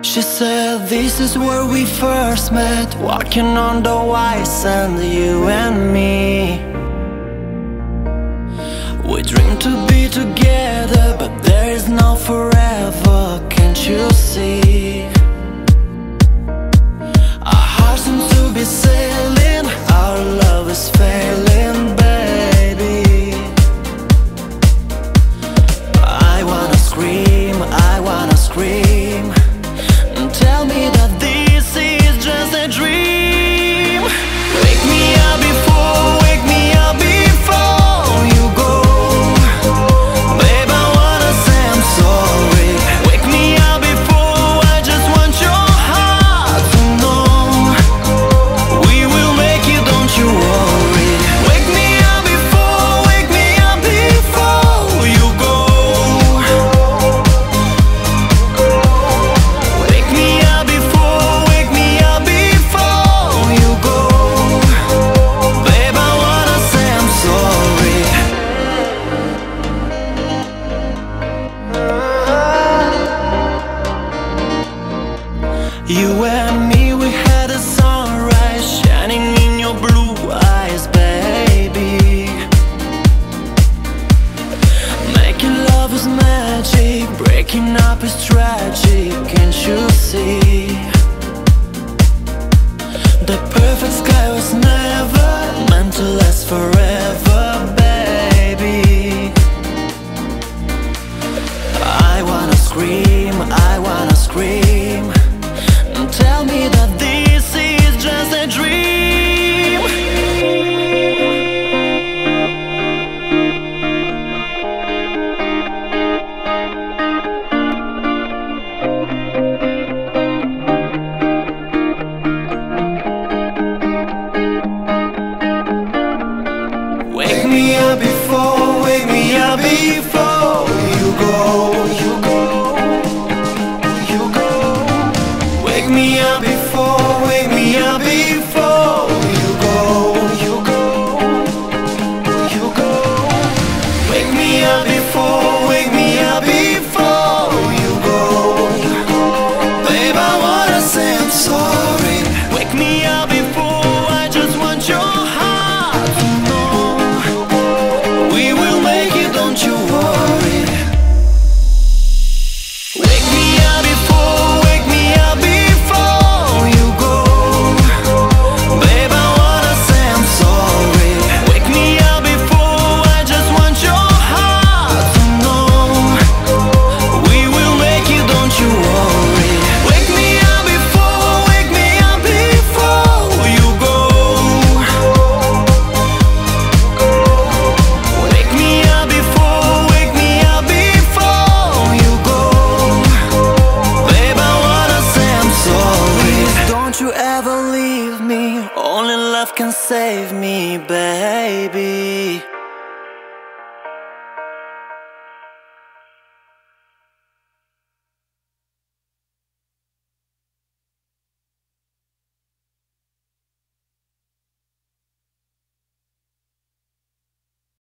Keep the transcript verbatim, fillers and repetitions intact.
She said this is where we first met, walking on the white sand, you and me. We dream to be together, but there is no forever, can't you see? Our hearts seem to be sailing, our love is failing, baby. I wanna scream, I wanna scream, and tell me that this is just a dream. Wake me up before, wake me up before you go. Babe, I wanna say I'm sorry. Wake me up before, I just want your heart to know we will make it, don't you worry. Wake me up before, wake me up before you go. Wake me up before, wake me up before you go. Babe, I wanna say I'm sorry. You and me, we had a sunrise shining in your blue eyes, baby. Making love is magic, breaking up is tragic, can't you see? The perfect sky was never meant to last forever, baby. I wanna scream, I wanna scream, and tell me that this is just a dream. Wake me up before, wake me up before you go, you go, you go. Wake me up before, wake me up before you go, you go, you go. Wake me up before, wake me up before you go. Babe, I wanna say I'm sorry. Wake me up before, I just want your heart to know we will make it, don't you worry. Wake me up before, wake me up before you go. Babe, I wanna say I'm sorry. Wake me up before, I just want your heart to know we will make it, don't you worry. Wake me up before, wake me up before you go. Wake me up before, wake me up before you go. Babe, I wanna say I'm sorry. Please don't you ever leave me, only love can save